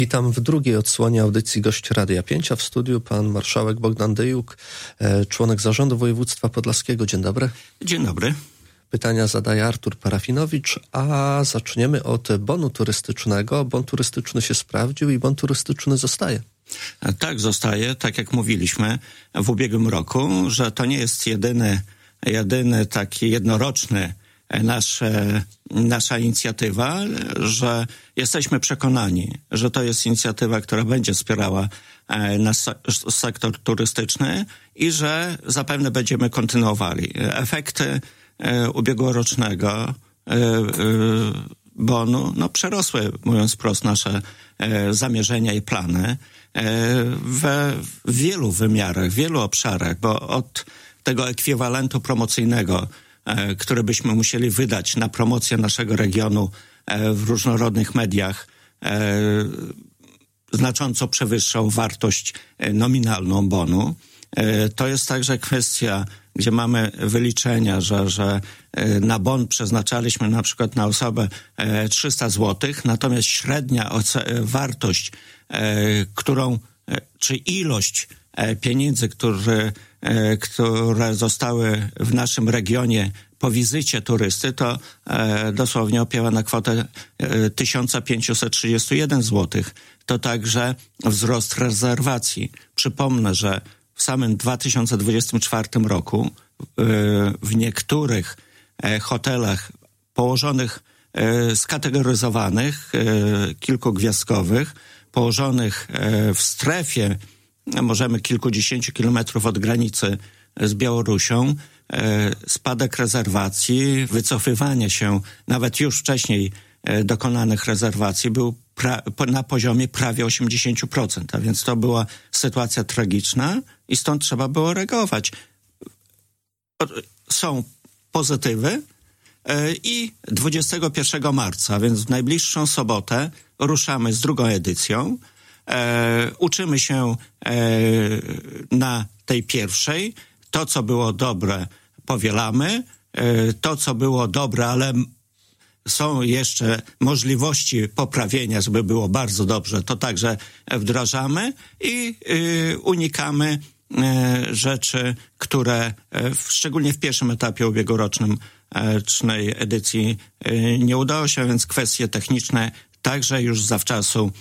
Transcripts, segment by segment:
Witam w drugiej odsłonie audycji Gość Radia 5, a w studiu pan marszałek Bogdan Dyjuk, członek zarządu województwa podlaskiego. Dzień dobry. Dzień dobry. Pytania zadaje Artur Parafinowicz, a zaczniemy od bonu turystycznego. Bon turystyczny się sprawdził i bon turystyczny zostaje. Tak, zostaje, tak jak mówiliśmy w ubiegłym roku, że to nie jest jedyny taki jednoroczny nasza inicjatywa, że jesteśmy przekonani, że to jest inicjatywa, która będzie wspierała nasz sektor turystyczny i że zapewne będziemy kontynuowali. Efekty ubiegłorocznego bonu przerosły, mówiąc wprost, nasze zamierzenia i plany w wielu wymiarach, w wielu obszarach, bo od tego ekwiwalentu promocyjnego, który byśmy musieli wydać na promocję naszego regionu w różnorodnych mediach, znacząco przewyższał wartość nominalną bonu. To jest także kwestia, gdzie mamy wyliczenia, że na bon przeznaczaliśmy na przykład na osobę 300 zł, natomiast średnia wartość, czy ilość pieniędzy, które zostały w naszym regionie po wizycie turysty, to dosłownie opiewa na kwotę 1531 zł. To także wzrost rezerwacji. Przypomnę, że w samym 2024 roku w niektórych hotelach położonych, skategoryzowanych, kilkugwiazdkowych, położonych w strefie, możemy kilkudziesięciu kilometrów od granicy z Białorusią, spadek rezerwacji, wycofywanie się nawet już wcześniej dokonanych rezerwacji był na poziomie prawie 80%, a więc to była sytuacja tragiczna i stąd trzeba było reagować. Są pozytywy i 21 marca, więc w najbliższą sobotę ruszamy z drugą edycją. Uczymy się na tej pierwszej. To, co było dobre, powielamy. To, co było dobre, ale są jeszcze możliwości poprawienia, żeby było bardzo dobrze, to także wdrażamy i unikamy rzeczy, które szczególnie w pierwszym etapie ubiegłorocznej edycji nie udało się, więc kwestie techniczne także już zawczasu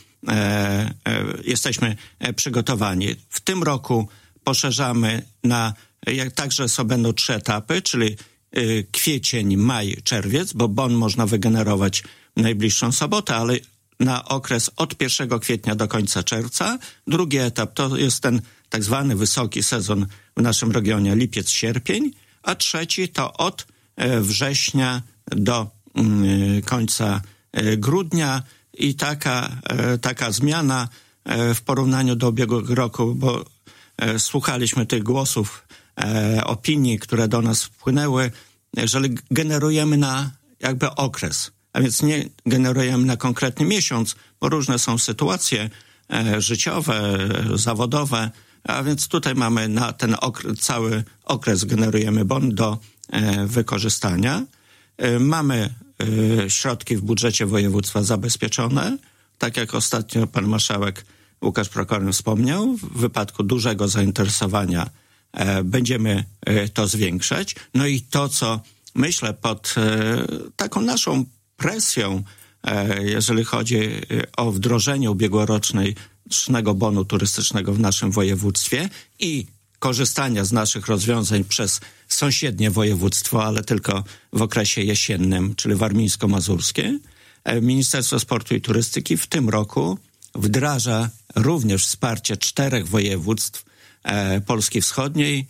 jesteśmy przygotowani. W tym roku poszerzamy także będą 3 etapy, czyli kwiecień, maj, czerwiec, bo bon można wygenerować w najbliższą sobotę, ale na okres od 1 kwietnia do końca czerwca. Drugi etap to jest ten tak zwany wysoki sezon w naszym regionie, lipiec, sierpień, a trzeci to od września do końca grudnia i taka zmiana w porównaniu do ubiegłego roku, bo słuchaliśmy tych głosów, opinii, które do nas wpłynęły, że generujemy na jakby okres, a więc nie generujemy na konkretny miesiąc, bo różne są sytuacje życiowe, zawodowe, a więc tutaj mamy na ten cały okres generujemy bon do wykorzystania. Mamy środki w budżecie województwa zabezpieczone, tak jak ostatnio pan marszałek Łukasz Prokopiuk wspomniał, w wypadku dużego zainteresowania będziemy to zwiększać. No i to, co myślę pod taką naszą presją, jeżeli chodzi o wdrożenie ubiegłorocznego bonu turystycznego w naszym województwie i korzystania z naszych rozwiązań przez sąsiednie województwo, ale tylko w okresie jesiennym, czyli warmińsko-mazurskie. Ministerstwo Sportu i Turystyki w tym roku wdraża również wsparcie 4 województw Polski Wschodniej,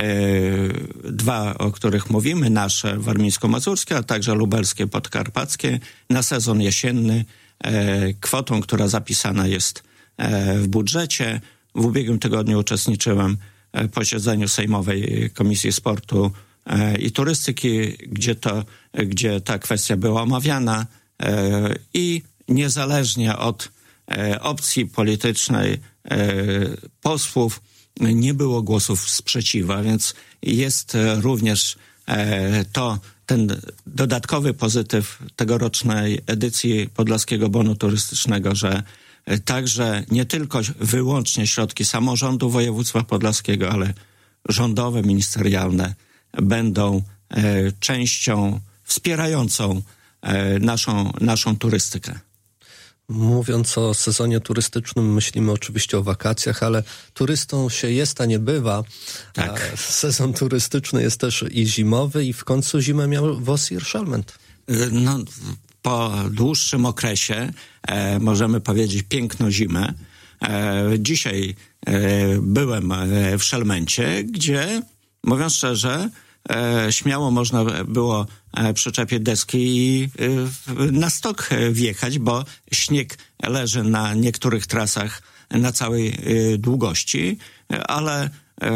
2, o których mówimy, nasze warmińsko-mazurskie, a także lubelskie, podkarpackie, na sezon jesienny kwotą, która zapisana jest w budżecie. W ubiegłym tygodniu uczestniczyłem w posiedzeniu Sejmowej Komisji Sportu i Turystyki, gdzie ta kwestia była omawiana i niezależnie od opcji politycznej posłów nie było głosów sprzeciwa, więc jest również ten dodatkowy pozytyw tegorocznej edycji Podlaskiego Bonu Turystycznego, że także nie tylko wyłącznie środki samorządu województwa podlaskiego, ale rządowe, ministerialne będą częścią wspierającą naszą turystykę. Mówiąc o sezonie turystycznym, myślimy oczywiście o wakacjach, ale turystą się jest, a nie bywa. Tak. Sezon turystyczny jest też i zimowy, i w końcu zimę miał Vos Irszalment. No, po dłuższym okresie możemy powiedzieć piękną zimę. Dzisiaj byłem w Szelmencie, gdzie, mówiąc szczerze, śmiało można było przyczepić deski i na stok wjechać, bo śnieg leży na niektórych trasach na całej długości, ale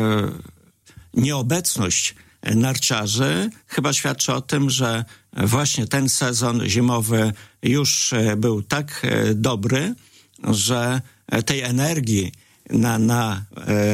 nieobecność narciarzy chyba świadczy o tym, że właśnie ten sezon zimowy już był tak dobry, że tej energii na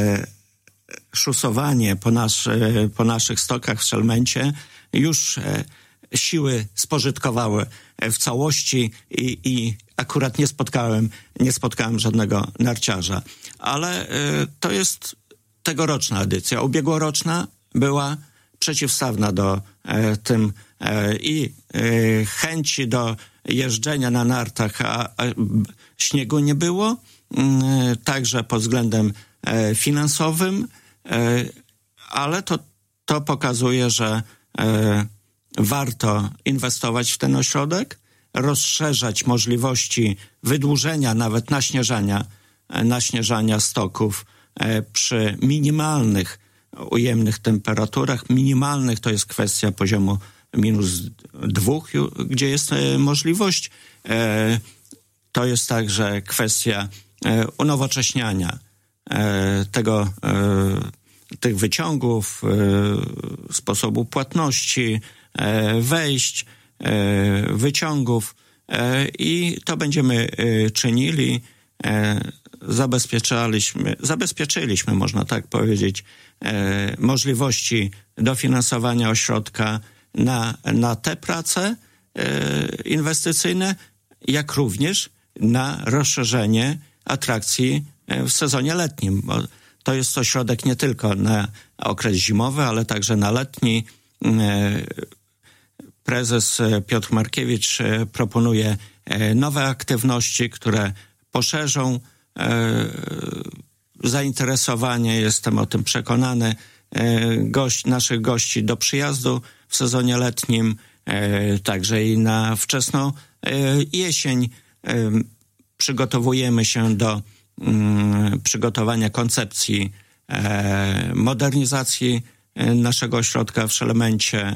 szusowanie po naszych stokach w Szelmencie już siły spożytkowały w całości i akurat nie spotkałem żadnego narciarza. Ale to jest tegoroczna edycja. Ubiegłoroczna była przeciwstawna do tym i chęci do jeżdżenia na nartach, a śniegu nie było, także pod względem finansowym, ale to pokazuje, że warto inwestować w ten ośrodek, rozszerzać możliwości wydłużenia nawet naśnieżania stoków przy minimalnych, ujemnych temperaturach. Minimalnych to jest kwestia poziomu -2, gdzie jest możliwość. To jest także kwestia unowocześniania tych wyciągów, sposobu płatności, wejść, wyciągów i to będziemy czynili. Zabezpieczyliśmy, można tak powiedzieć, możliwości dofinansowania ośrodka na te prace inwestycyjne, jak również na rozszerzenie atrakcji w sezonie letnim, bo to jest ośrodek nie tylko na okres zimowy, ale także na letni. Prezes Piotr Markiewicz proponuje nowe aktywności, które poszerzą zainteresowanie, jestem o tym przekonany, naszych gości do przyjazdu w sezonie letnim, także i na wczesną jesień. Przygotowujemy się do przygotowania koncepcji modernizacji naszego ośrodka w Szelmencie,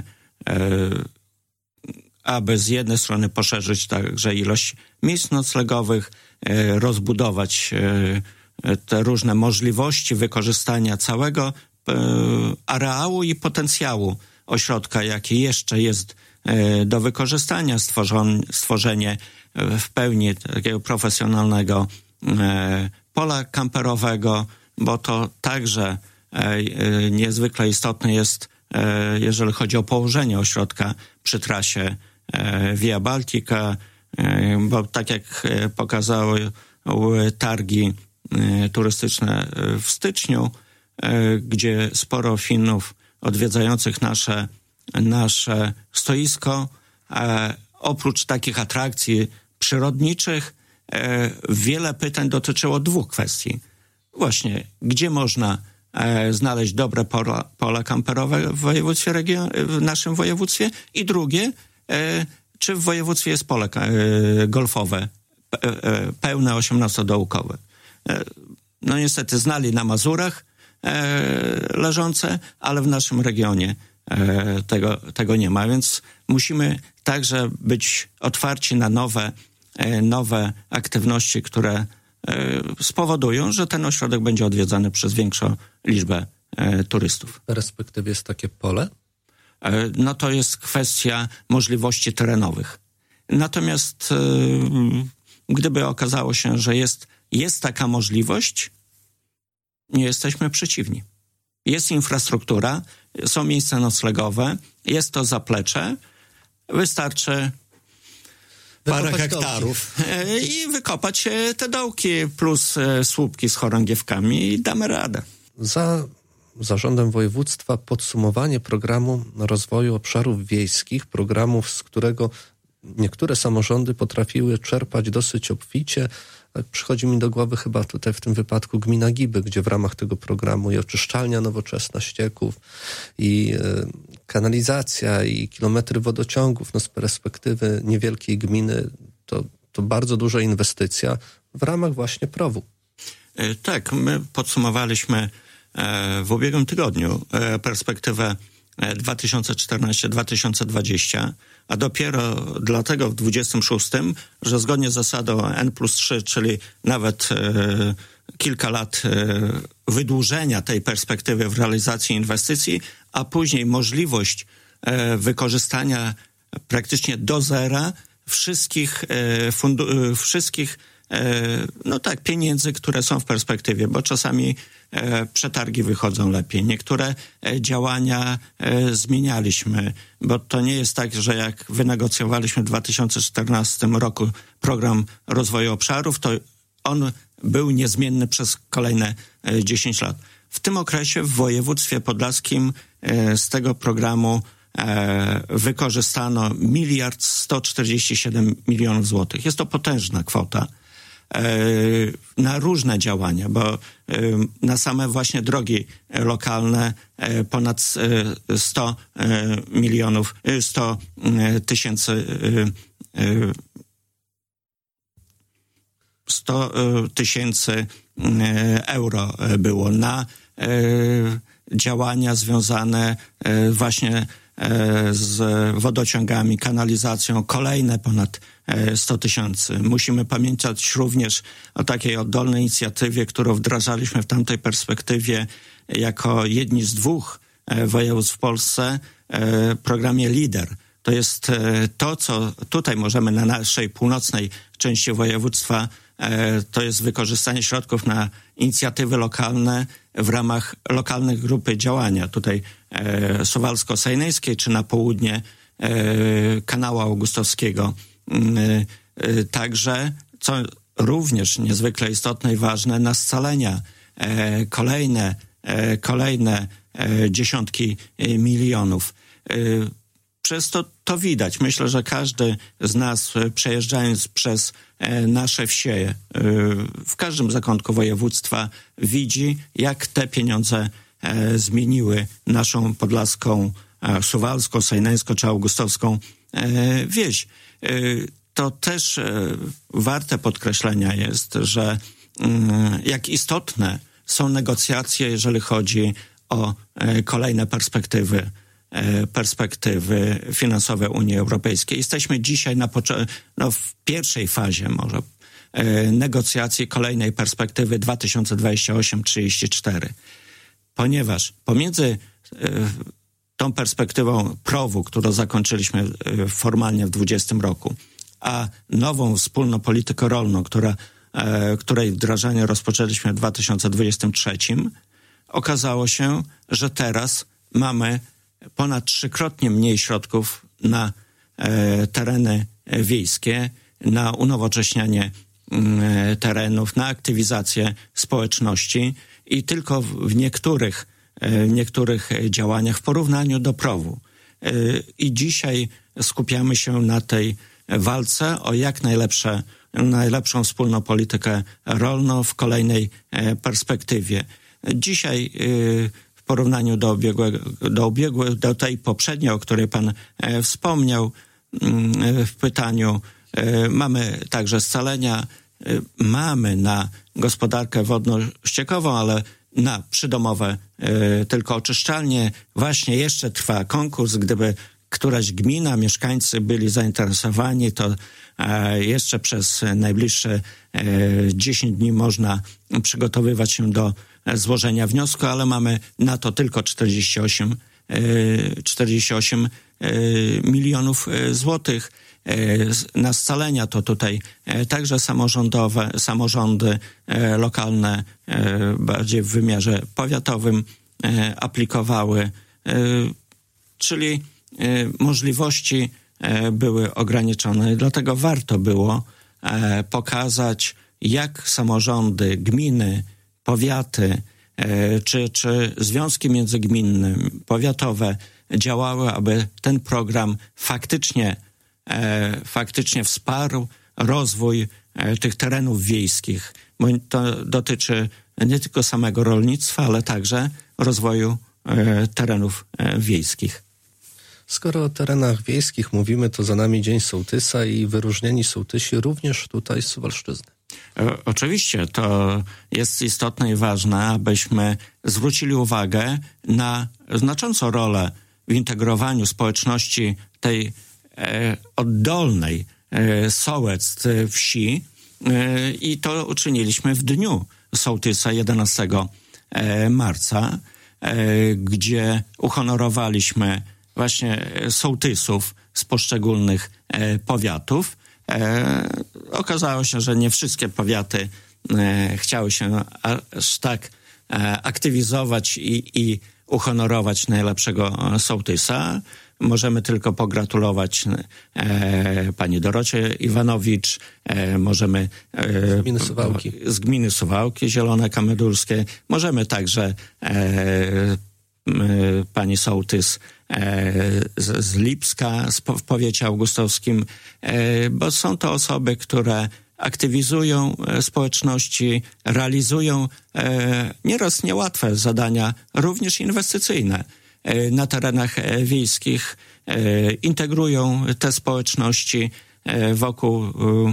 aby z jednej strony poszerzyć także ilość miejsc noclegowych, rozbudować te różne możliwości wykorzystania całego areału i potencjału ośrodka, jaki jeszcze jest do wykorzystania, stworzenie w pełni takiego profesjonalnego pola kamperowego, bo to także niezwykle istotne jest, jeżeli chodzi o położenie ośrodka przy trasie Via Baltica, bo tak jak pokazały targi turystyczne w styczniu, gdzie sporo Finów odwiedzających nasze stoisko, oprócz takich atrakcji przyrodniczych, wiele pytań dotyczyło dwóch kwestii. Właśnie, gdzie można znaleźć dobre pola kamperowe w naszym województwie, i drugie, czy w województwie jest pole golfowe, pełne 18-dołkowe. No niestety znali na Mazurach leżące, ale w naszym regionie tego nie ma, więc musimy także być otwarci na nowe aktywności, które spowodują, że ten ośrodek będzie odwiedzany przez większą liczbę turystów. W perspektywie jest takie pole? No to jest kwestia możliwości terenowych. Natomiast gdyby okazało się, że jest taka możliwość, nie jesteśmy przeciwni. Jest infrastruktura, są miejsca noclegowe, jest to zaplecze. Wystarczy parę hektarów i wykopać te dołki plus słupki z chorągiewkami i damy radę. Za zarządem województwa podsumowanie programu rozwoju obszarów wiejskich, programów, z którego niektóre samorządy potrafiły czerpać dosyć obficie. Przychodzi mi do głowy chyba tutaj w tym wypadku gmina Giby, gdzie w ramach tego programu i oczyszczalnia nowoczesna ścieków, i kanalizacja, i kilometry wodociągów, z perspektywy niewielkiej gminy to bardzo duża inwestycja w ramach właśnie PROW-u. Tak, my podsumowaliśmy w ubiegłym tygodniu perspektywę 2014-2020, a dopiero dlatego w 26, że zgodnie z zasadą N+3, czyli nawet kilka lat wydłużenia tej perspektywy w realizacji inwestycji, a później możliwość wykorzystania praktycznie do zera wszystkich pieniędzy, które są w perspektywie, bo czasami przetargi wychodzą lepiej. Niektóre działania zmienialiśmy, bo to nie jest tak, że jak wynegocjowaliśmy w 2014 roku program rozwoju obszarów, to on był niezmienny przez kolejne 10 lat. W tym okresie w województwie podlaskim z tego programu wykorzystano 1 147 000 000 złotych. Jest to potężna kwota na różne działania, bo na same właśnie drogi lokalne ponad 100 tysięcy euro było na działania związane właśnie z wodociągami, kanalizacją, kolejne ponad 100 000. Musimy pamiętać również o takiej oddolnej inicjatywie, którą wdrażaliśmy w tamtej perspektywie jako jedni z 2 województw w Polsce, programie LIDER. To jest to, co tutaj możemy na naszej północnej części województwa, to jest wykorzystanie środków na inicjatywy lokalne w ramach lokalnych grupy działania. Tutaj Suwalsko-Sejneńskiej, czy na południe Kanału Augustowskiego. Także, co również niezwykle istotne i ważne, na scalenia kolejne dziesiątki milionów. Przez to widać. Myślę, że każdy z nas, przejeżdżając przez nasze wsie, w każdym zakątku województwa widzi, jak te pieniądze zmieniły naszą podlaską, suwalską, sejneńską czy augustowską wieś. To też warte podkreślenia jest, że jak istotne są negocjacje, jeżeli chodzi o kolejne perspektywy finansowe Unii Europejskiej. Jesteśmy dzisiaj w pierwszej fazie może negocjacji kolejnej perspektywy 2028-34. Ponieważ pomiędzy tą perspektywą PROW-u, którą zakończyliśmy formalnie w 2020 roku, a nową wspólną polityką rolną, której wdrażanie rozpoczęliśmy w 2023, okazało się, że teraz mamy ponad 3-krotnie mniej środków na tereny wiejskie, na unowocześnianie terenów, na aktywizację społeczności i tylko w niektórych działaniach w porównaniu do PROW-u. I dzisiaj skupiamy się na tej walce o jak najlepszą wspólną politykę rolną w kolejnej perspektywie. Dzisiaj w porównaniu do tej poprzedniej, o której pan wspomniał w pytaniu, mamy także scalenia, mamy na gospodarkę wodno-ściekową, ale na przydomowe tylko oczyszczalnie. Właśnie jeszcze trwa konkurs. Gdyby któraś gmina, mieszkańcy byli zainteresowani, to jeszcze przez najbliższe 10 dni można przygotowywać się do złożenia wniosku, ale mamy na to tylko 48 milionów złotych. Na scalenia to tutaj także samorządy lokalne bardziej w wymiarze powiatowym aplikowały, czyli możliwości były ograniczone i dlatego warto było pokazać, jak samorządy, gminy, powiaty czy związki międzygminne, powiatowe działały, aby ten program faktycznie wsparł rozwój tych terenów wiejskich, bo to dotyczy nie tylko samego rolnictwa, ale także rozwoju terenów wiejskich. Skoro o terenach wiejskich mówimy, to za nami Dzień Sołtysa i wyróżnieni sołtysi również tutaj z Suwalszczyzny. Oczywiście to jest istotne i ważne, abyśmy zwrócili uwagę na znaczącą rolę w integrowaniu społeczności tej oddolnej sołectw wsi i to uczyniliśmy w dniu sołtysa 11 marca, gdzie uhonorowaliśmy właśnie sołtysów z poszczególnych powiatów. Okazało się, że nie wszystkie powiaty chciały się aż tak aktywizować i uhonorować najlepszego sołtysa. Możemy tylko pogratulować pani Dorocie Iwanowicz, możemy z gminy Suwałki, Zielone Kamydulskie, możemy także pani sołtys z Lipska w powiecie augustowskim, bo są to osoby, które aktywizują społeczności, realizują nieraz niełatwe zadania, również inwestycyjne na terenach wiejskich, integrują te społeczności wokół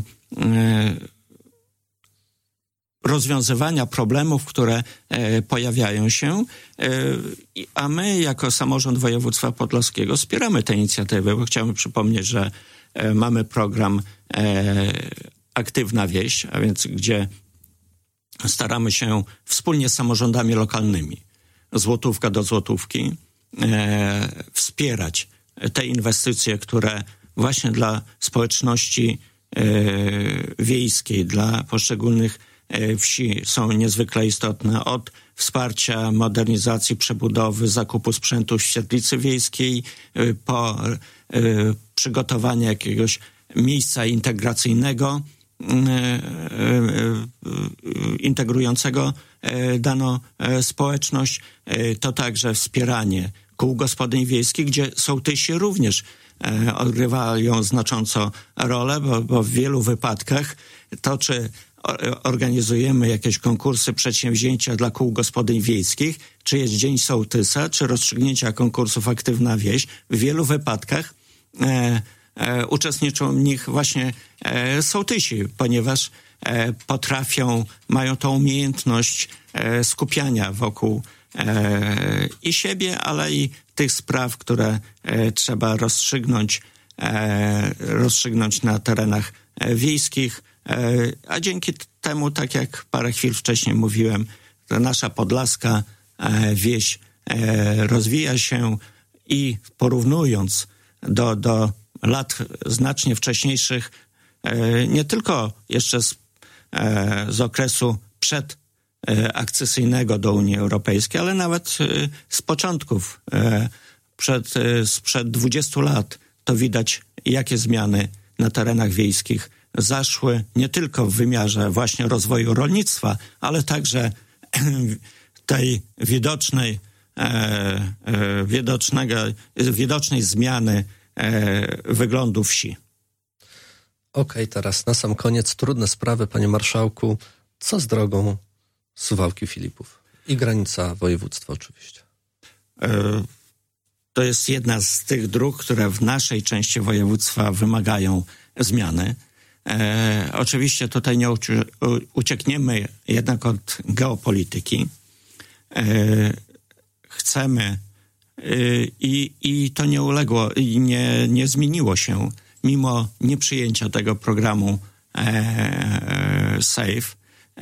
rozwiązywania problemów, które pojawiają się, a my jako samorząd województwa podlaskiego wspieramy te inicjatywy, bo chciałbym przypomnieć, że mamy program Aktywna Wieś, a więc gdzie staramy się wspólnie z samorządami lokalnymi, złotówka do złotówki, wspierać te inwestycje, które właśnie dla społeczności wiejskiej, dla poszczególnych wsi są niezwykle istotne. Od wsparcia, modernizacji, przebudowy, zakupu sprzętu w świetlicy wiejskiej, po przygotowanie jakiegoś miejsca integracyjnego, integrującego daną społeczność. To także wspieranie kół gospodyń wiejskich, gdzie sołtysi również odgrywają znacząco rolę, bo w wielu wypadkach to, czy organizujemy jakieś konkursy, przedsięwzięcia dla kół gospodyń wiejskich, czy jest Dzień Sołtysa, czy rozstrzygnięcia konkursów Aktywna Wieś, w wielu wypadkach uczestniczą w nich właśnie sołtysi, ponieważ mają tą umiejętność skupiania wokół i siebie, ale i tych spraw, które trzeba rozstrzygnąć na terenach wiejskich, a dzięki temu, tak jak parę chwil wcześniej mówiłem, to nasza podlaska wieś rozwija się i porównując do lat znacznie wcześniejszych, nie tylko jeszcze z okresu przedakcesyjnego do Unii Europejskiej, ale nawet z początków, sprzed 20 lat, to widać, jakie zmiany na terenach wiejskich zaszły nie tylko w wymiarze właśnie rozwoju rolnictwa, ale także tej widocznej zmiany wyglądu wsi. Okej, teraz na sam koniec trudne sprawy, panie marszałku. Co z drogą Suwałki-Filipów? I granica województwa oczywiście. To jest jedna z tych dróg, które w naszej części województwa wymagają zmiany. Oczywiście tutaj nie uciekniemy jednak od geopolityki. Chcemy i to nie uległo i nie zmieniło się mimo nieprzyjęcia tego programu SAFE.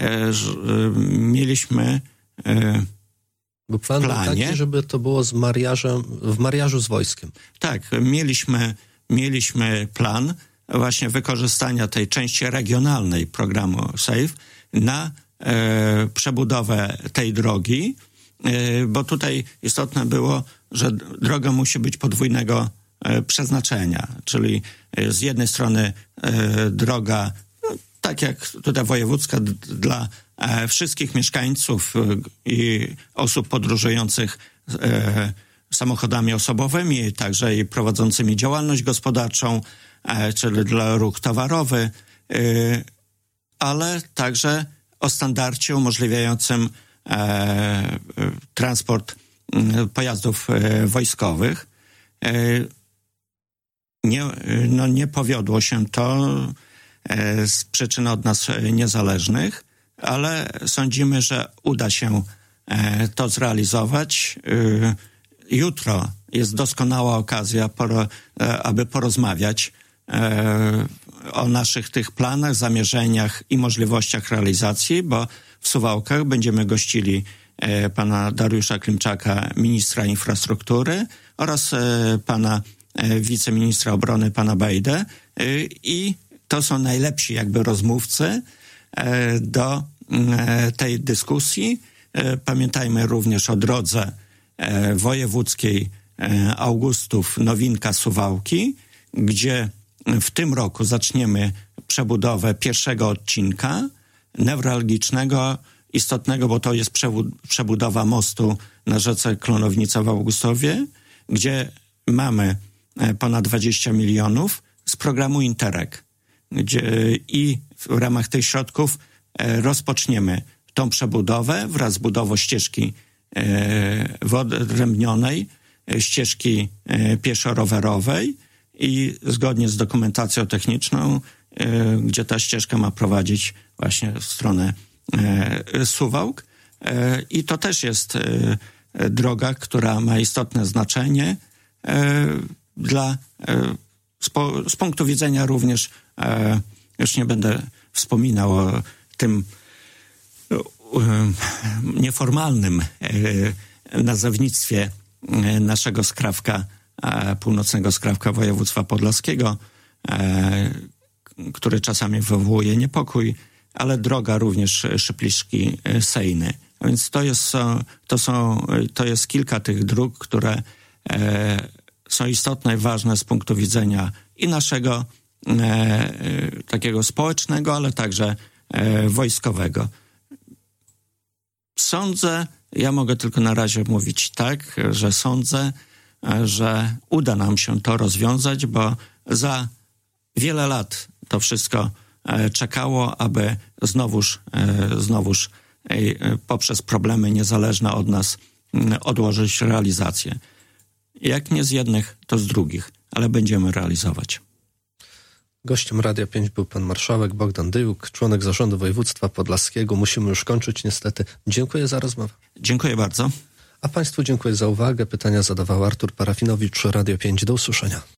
Mieliśmy Bo plan był taki, żeby to było w mariażu z wojskiem. Tak, mieliśmy plan właśnie wykorzystania tej części regionalnej programu SAFE na przebudowę tej drogi, bo tutaj istotne było, że droga musi być podwójnego przeznaczenia, czyli z jednej strony droga, tak jak tutaj wojewódzka, dla wszystkich mieszkańców i osób podróżujących samochodami osobowymi, także i prowadzącymi działalność gospodarczą, czyli dla ruch towarowy, ale także o standardzie umożliwiającym transport pojazdów wojskowych. Nie powiodło się to z przyczyn od nas niezależnych, ale sądzimy, że uda się to zrealizować. Jutro jest doskonała okazja, aby porozmawiać o naszych tych planach, zamierzeniach i możliwościach realizacji, bo w Suwałkach będziemy gościli pana Dariusza Klimczaka, ministra infrastruktury, oraz pana wiceministra obrony, pana Bejdę, i to są najlepsi rozmówcy do tej dyskusji. Pamiętajmy również o drodze wojewódzkiej Augustów Nowinka-Suwałki, gdzie w tym roku zaczniemy przebudowę pierwszego odcinka newralgicznego, istotnego, bo to jest przebudowa mostu na rzece Klonownica w Augustowie, gdzie mamy ponad 20 milionów z programu Interreg, i w ramach tych środków rozpoczniemy tą przebudowę wraz z budową ścieżki wyodrębnionej, ścieżki pieszo-rowerowej i zgodnie z dokumentacją techniczną, gdzie ta ścieżka ma prowadzić właśnie w stronę Suwałk. I to też jest droga, która ma istotne znaczenie z punktu widzenia również, już nie będę wspominał o tym nieformalnym nazewnictwie naszego skrawka, północnego skrawka województwa podlaskiego, który czasami wywołuje niepokój, ale droga również Szypliszki-Sejny. A więc to jest kilka tych dróg, które są istotne i ważne z punktu widzenia i naszego takiego społecznego, ale także wojskowego. Sądzę, ja mogę tylko na razie mówić tak, że sądzę, że uda nam się to rozwiązać, bo za wiele lat to wszystko czekało, aby znowuż poprzez problemy niezależne od nas odłożyć realizację. Jak nie z jednych, to z drugich, ale będziemy realizować. Gościem Radia 5 był pan marszałek Bogdan Dyjuk, członek zarządu województwa podlaskiego. Musimy już kończyć niestety. Dziękuję za rozmowę. Dziękuję bardzo. A państwu dziękuję za uwagę. Pytania zadawał Artur Parafinowicz, Radio 5. Do usłyszenia.